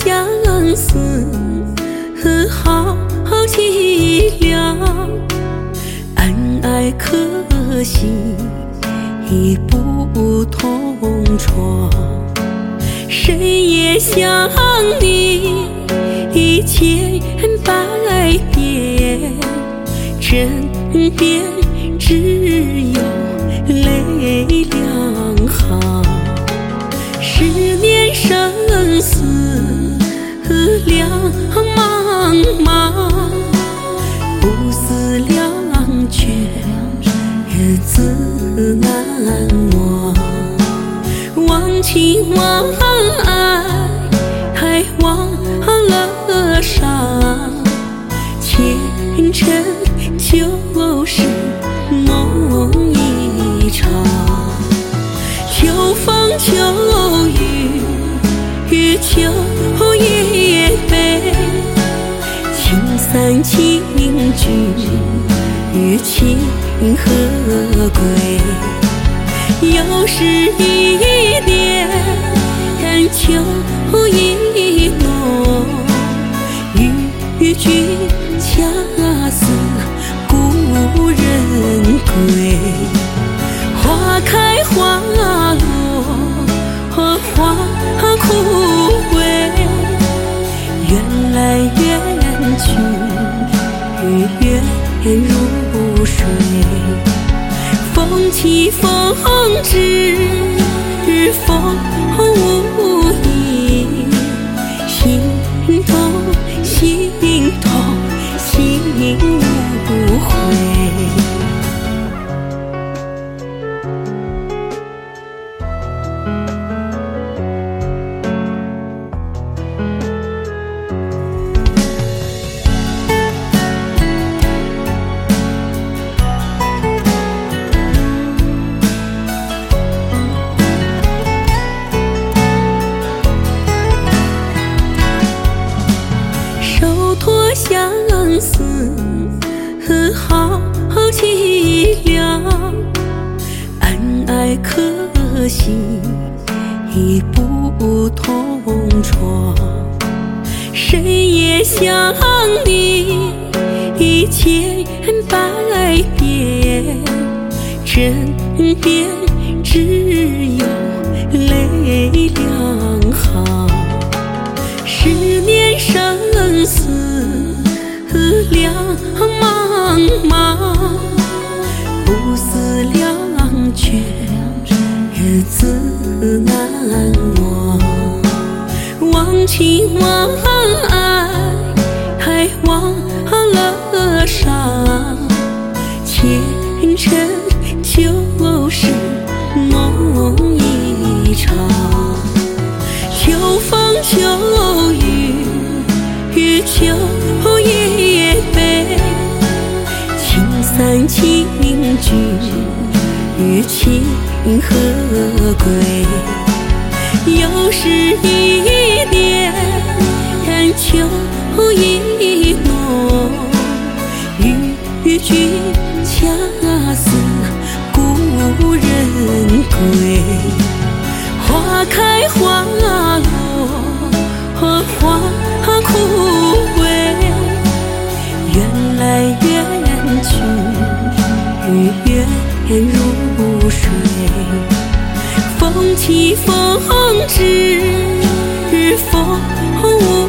相思好凄凉，恩爱可惜不同床，谁也想你千百遍，枕边只有泪两行。十年生死两茫茫，不思量却自难忘。忘情忘爱还忘了伤，前尘就是梦一场。秋风秋雨秋夜悲，情散情聚情何归？又是一年秋意浓，与君恰似故人归。花开花落花枯萎，缘来缘去缘如水。风起风止风无影，心痛心痛心无悔。相思好凄凉，恩爱可惜不同床，谁也想你千百遍，枕边只有泪两行。十年生死两茫茫，不思量却自难忘。忘情忘爱还忘了伤，前尘就是梦一场。秋风秋雨秋夜悲，情散情聚情何归？又是一年秋意浓，与君恰似故人归。花开花落花枯萎，缘来缘去缘如水。风起风止风无